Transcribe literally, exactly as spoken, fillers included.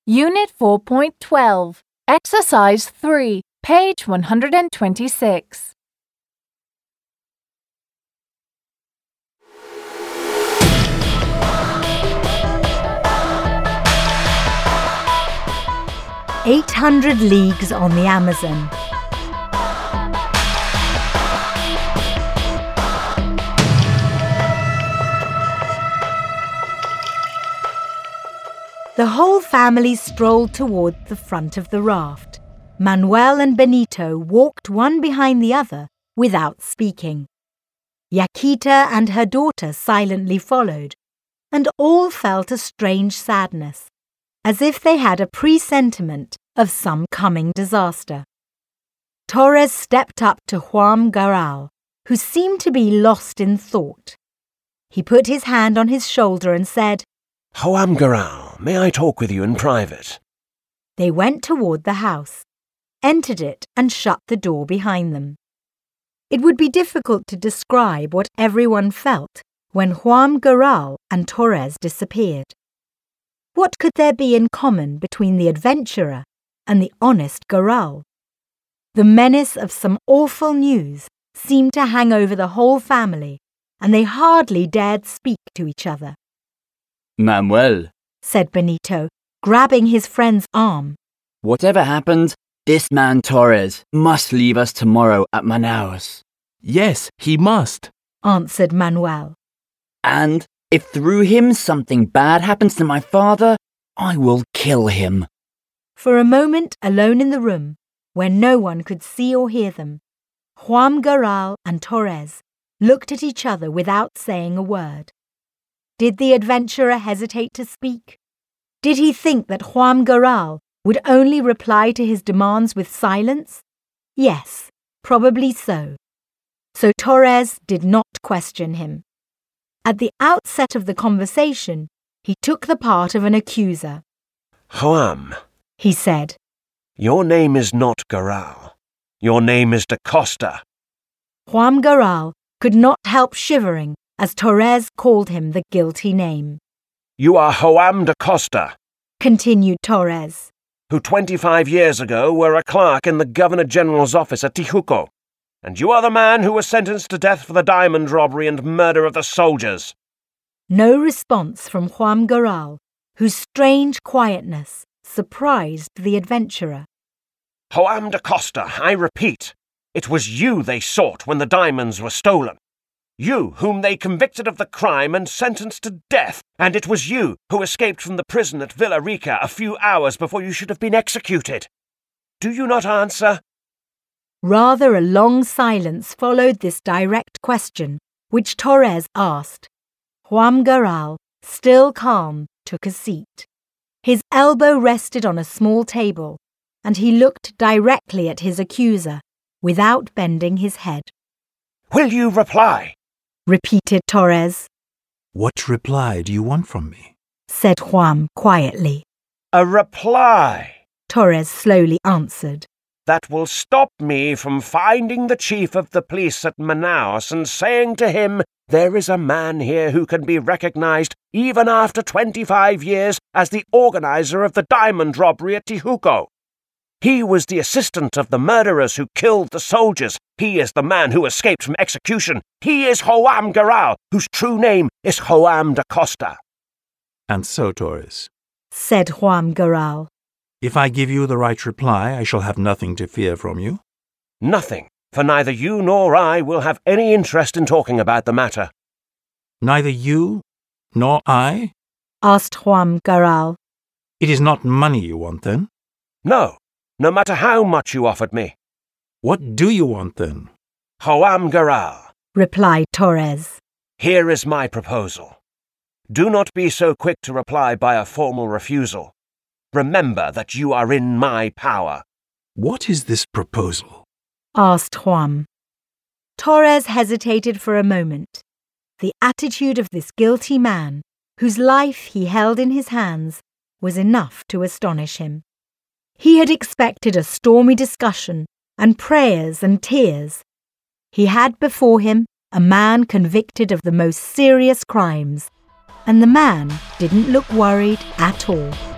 Unit four point twelve, Exercise three, page one hundred twenty-six. Eight hundred leagues on the Amazon. The whole family strolled toward the front of the raft. Manuel and Benito walked one behind the other without speaking. Yaquita and her daughter silently followed, and all felt a strange sadness, as if they had a presentiment of some coming disaster. Torres stepped up to Juan Garral, who seemed to be lost in thought. He put his hand on his shoulder and said, Juan Garral, may I talk with you in private? They went toward the house, entered it and shut the door behind them. It would be difficult to describe what everyone felt when Juan Garral and Torres disappeared. What could there be in common between the adventurer and the honest Garral? The menace of some awful news seemed to hang over the whole family, and they hardly dared speak to each other. Manuel, said Benito, grabbing his friend's arm. Whatever happened, this man Torres must leave us tomorrow at Manaus. Yes, he must, answered Manuel. And if through him something bad happens to my father, I will kill him. For a moment alone in the room, where no one could see or hear them, Juan Garral and Torres looked at each other without saying a word. Did the adventurer hesitate to speak? Did he think that Juan Garral would only reply to his demands with silence? Yes, probably so. So Torres did not question him. At the outset of the conversation, he took the part of an accuser. Juan, he said, your name is not Garral. Your name is da Costa. Juan Garral could not help shivering as Torres called him the guilty name. You are Juan da Costa, continued Torres, who twenty-five years ago were a clerk in the Governor-General's office at Tijuco, and you are the man who was sentenced to death for the diamond robbery and murder of the soldiers. No response from Juan Garral, whose strange quietness surprised the adventurer. Juan da Costa, I repeat, it was you they sought when the diamonds were stolen. You whom they convicted of the crime and sentenced to death, and it was you who escaped from the prison at Villa Rica a few hours before you should have been executed. Do you not answer? Rather a long silence followed this direct question, which Torres asked. Juan Garral, still calm, took a seat. His elbow rested on a small table, and he looked directly at his accuser, without bending his head. Will you reply? Repeated Torres. What reply do you want from me? Said Juan quietly. A reply, Torres slowly answered. That will stop me from finding the chief of the police at Manaus and saying to him, there is a man here who can be recognized, even after twenty-five years, as the organizer of the diamond robbery at Tijuco. He was the assistant of the murderers who killed the soldiers. He is the man who escaped from execution. He is Juan Garral, whose true name is Juan da Costa. And so, Torres, said Juan Garral, if I give you the right reply, I shall have nothing to fear from you. Nothing, for neither you nor I will have any interest in talking about the matter. Neither you nor I? Asked Juan Garral. It is not money you want, then? No, no matter how much you offered me. What do you want, then? Juan Garral, replied Torres. Here is my proposal. Do not be so quick to reply by a formal refusal. Remember that you are in my power. What is this proposal? Asked Juan. Torres hesitated for a moment. The attitude of this guilty man, whose life he held in his hands, was enough to astonish him. He had expected a stormy discussion and prayers and tears. He had before him a man convicted of the most serious crimes, and the man didn't look worried at all.